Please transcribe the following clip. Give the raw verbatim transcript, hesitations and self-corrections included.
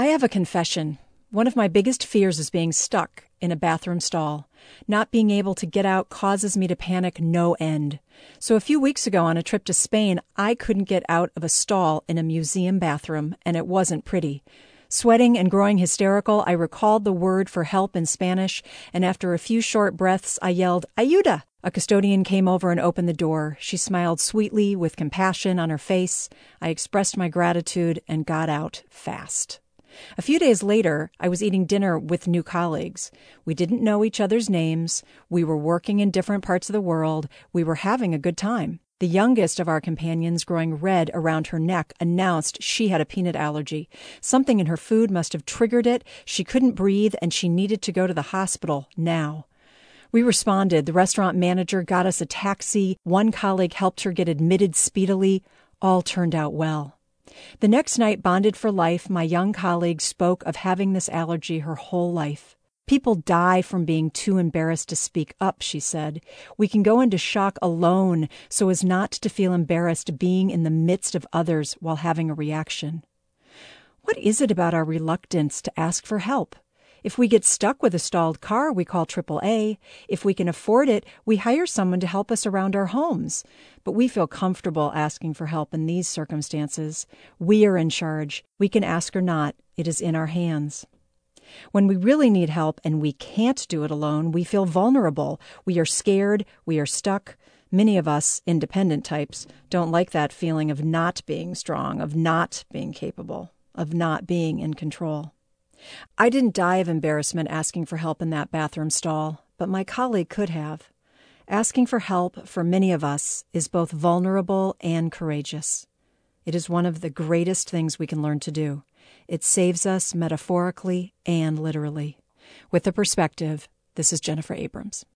I have a confession. One of my biggest fears is being stuck in a bathroom stall. Not being able to get out causes me to panic no end. So a few weeks ago on a trip to Spain, I couldn't get out of a stall in a museum bathroom, and it wasn't pretty. Sweating and growing hysterical, I recalled the word for help in Spanish, and after a few short breaths, I yelled, "Ayuda!" A custodian came over and opened the door. She smiled sweetly with compassion on her face. I expressed my gratitude and got out fast. A few days later, I was eating dinner with new colleagues. We didn't know each other's names. We were working in different parts of the world. We were having a good time. The youngest of our companions, growing red around her neck, announced she had a peanut allergy. Something in her food must have triggered it. She couldn't breathe, and she needed to go to the hospital now. We responded. The restaurant manager got us a taxi. One colleague helped her get admitted speedily. All turned out well. The next night, bonded for life, my young colleague spoke of having this allergy her whole life. People die from being too embarrassed to speak up, she said. We can go into shock alone so as not to feel embarrassed being in the midst of others while having a reaction. What is it about our reluctance to ask for help? If we get stuck with a stalled car, we call triple A. If we can afford it, we hire someone to help us around our homes. But we feel comfortable asking for help in these circumstances. We are in charge. We can ask or not. It is in our hands. When we really need help and we can't do it alone, we feel vulnerable. We are scared. We are stuck. Many of us, independent types, don't like that feeling of not being strong, of not being capable, of not being in control. I didn't die of embarrassment asking for help in that bathroom stall, but my colleague could have. Asking for help for many of us is both vulnerable and courageous. It is one of the greatest things we can learn to do. It saves us metaphorically and literally. With the perspective, this is Jennifer Abrams.